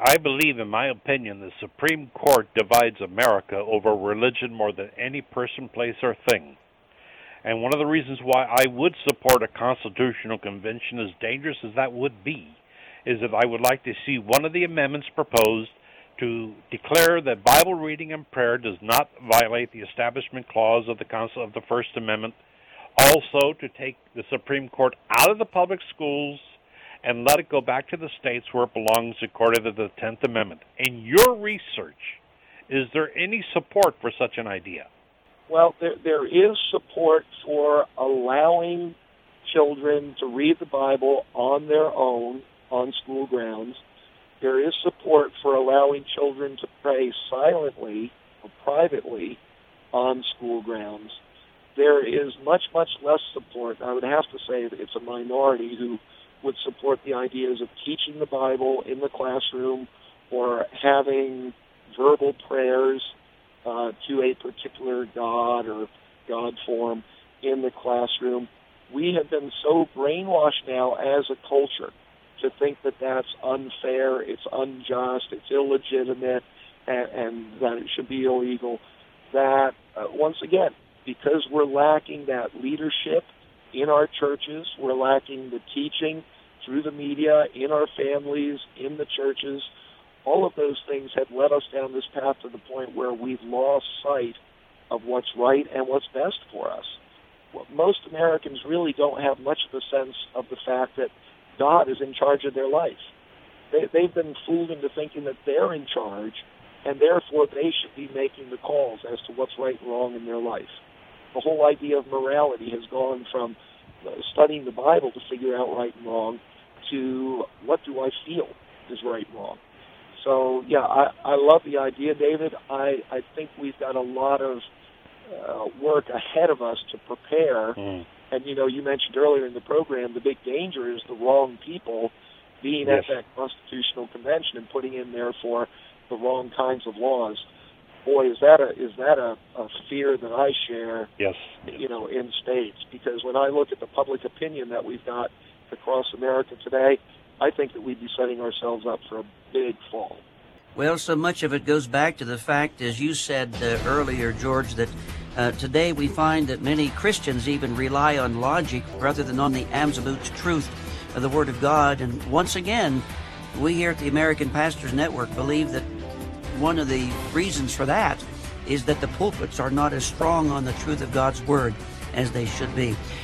I believe, in my opinion, the Supreme Court divides America over religion more than any person, place, or thing. And one of the reasons why I would support a constitutional convention, as dangerous as that would be, is that I would like to see one of the amendments proposed to declare that Bible reading and prayer does not violate the Establishment Clause of the First Amendment. Also, to take the Supreme Court out of the public schools and let it go back to the states where it belongs according to the 10th Amendment. In your research, is there any support for such an idea? Well, there is support for allowing children to read the Bible on their own on school grounds. There is support for allowing children to pray silently or privately on school grounds. There is much, much less support. I would have to say that it's a minority who would support the ideas of teaching the Bible in the classroom or having verbal prayers to a particular God or God form in the classroom. We have been so brainwashed now as a culture to think that that's unfair, it's unjust, it's illegitimate, and that it should be illegal, that, once again, because we're lacking that leadership in our churches, we're lacking the teaching through the media, in our families, in the churches, all of those things have led us down this path to the point where we've lost sight of what's right and what's best for us. Well, most Americans really don't have much of a sense of the fact that God is in charge of their life. They've been fooled into thinking that they're in charge, and therefore they should be making the calls as to what's right and wrong in their life. The whole idea of morality has gone from studying the Bible to figure out right and wrong to what do I feel is right and wrong. So, yeah, I love the idea, David. I think we've got a lot of work ahead of us to prepare. And, you mentioned earlier in the program, the big danger is the wrong people being at that constitutional convention and putting in there for the wrong kinds of laws. Boy, is that a fear that I share, in states. Because when I look at the public opinion that we've got across America today, I think that we'd be setting ourselves up for a big fall. Well, so much of it goes back to the fact, as you said earlier, George, that today we find that many Christians even rely on logic rather than on the absolute truth of the Word of God. And once again, we here at the American Pastors Network believe that one of the reasons for that is that the pulpits are not as strong on the truth of God's Word as they should be.